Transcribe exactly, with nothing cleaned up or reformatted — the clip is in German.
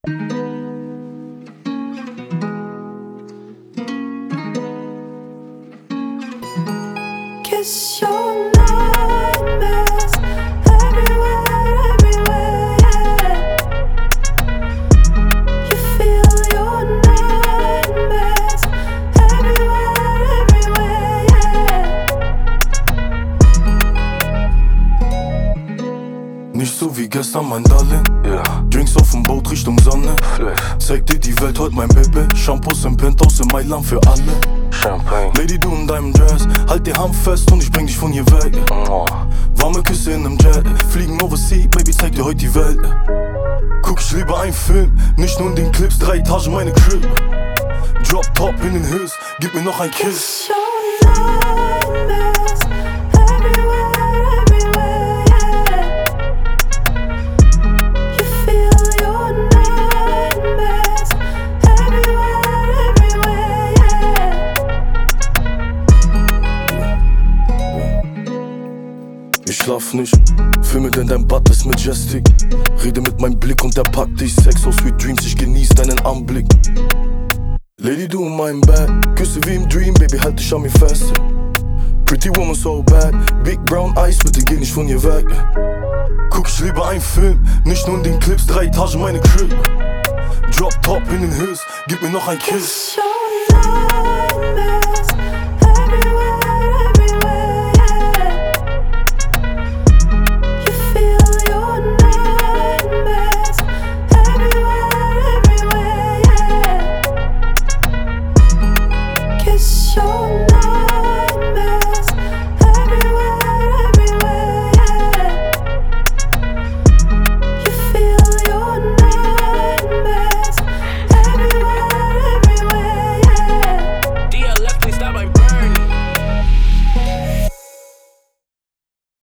Kiss your nightmares everywhere, everywhere, yeah. You feel your nightmares everywhere, everywhere, yeah. Nicht so wie gestern, mein Darling. Yeah. Drinks auf dem Boot Richtung Sonne. Fliff. Zeig dir die Welt heute, mein Baby. Shampoos im Penthouse in Mailand für alle. Champagne. Lady, du in deinem Dress, halt die Hand fest und ich bring dich von hier weg. Oh. Warme Küsse in nem Jet, fliegen overseas, Baby, zeig dir heute die Welt. Guck ich lieber einen Film, nicht nur in den Clips, drei Etagen meine Crib. Drop top in den Hills, gib mir noch ein Kiss. Kiss your nightmares everywhere, everywhere, yeah. You feel your nightmares everywhere, everywhere, yeah. Ich schlaf nicht, Filme, denn dein Bad ist majestic. Rede mit meinem Blick und er packt dich. Sex, so sweet dreams, ich genieß deinen Anblick. Lady, du in meinem Bett, Küsse wie im Dream, Baby, halt dich an mir fest. Pretty woman so bad, big brown eyes, bitte geh nicht von hier weg. Guck ich lieber einen Film, nicht nur in den Clips, drei Etagen meine Crib. Drop top in den Hills, gib mir noch ein Kiss. Kiss your nightmares